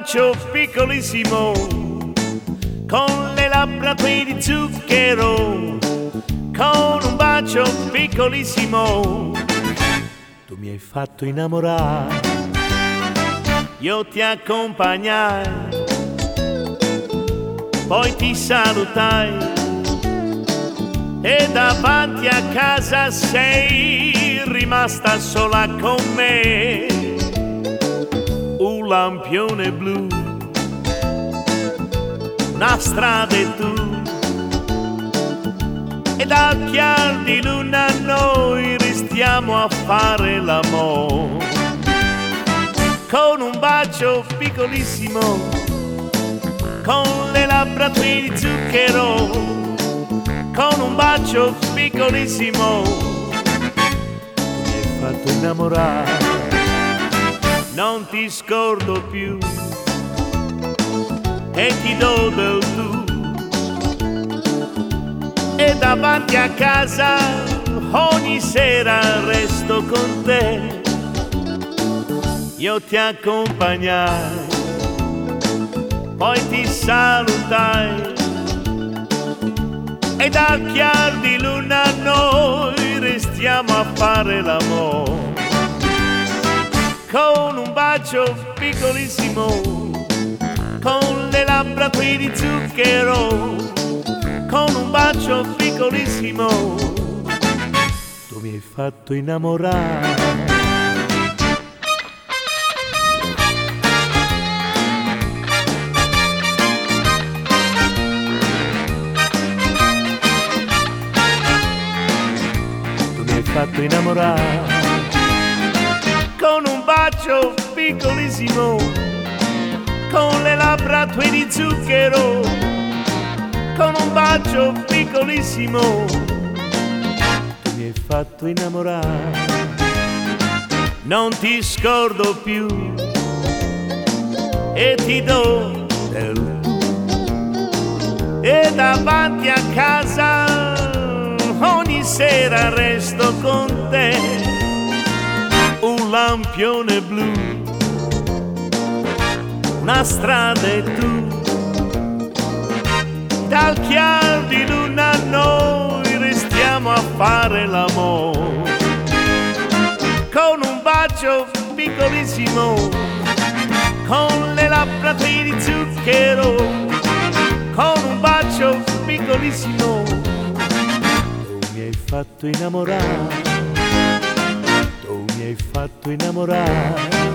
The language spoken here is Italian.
bacio piccolissimo, con le labbra tue di zucchero, con un bacio piccolissimo. Tu mi hai fatto innamorare, io ti accompagnai, poi ti salutai e davanti a casa sei rimasta sola con me. Un lampione blu, una strada e tu, e dal chiar di luna noi restiamo a fare l'amore. Con un bacio piccolissimo, con le labbra tue di zucchero, con un bacio piccolissimo. Mi hai fatto innamorare, non ti scordo più e ti do del tu. E davanti a casa ogni sera resto con te. Io ti accompagnai, poi ti salutai e dal chiar di luna noi restiamo a fare l'amore. Con un bacio piccolissimo, con le labbra tue di zucchero, con un bacio piccolissimo. Tu mi hai fatto innamorare. Fatto innamorare, con un bacio piccolissimo, con le labbra tue di zucchero, con un bacio piccolissimo. Tu mi hai fatto innamorare, non ti scordo più e ti do del tu. E davanti a casa ogni sera resto con te. Un lampione blu, una strada e tu, dal chiar di luna noi restiamo a fare l'amore. Con un bacio piccolissimo, con le labbra tue di zucchero, con un bacio piccolissimo. Mi hai fatto innamorare, tu mi hai fatto innamorare.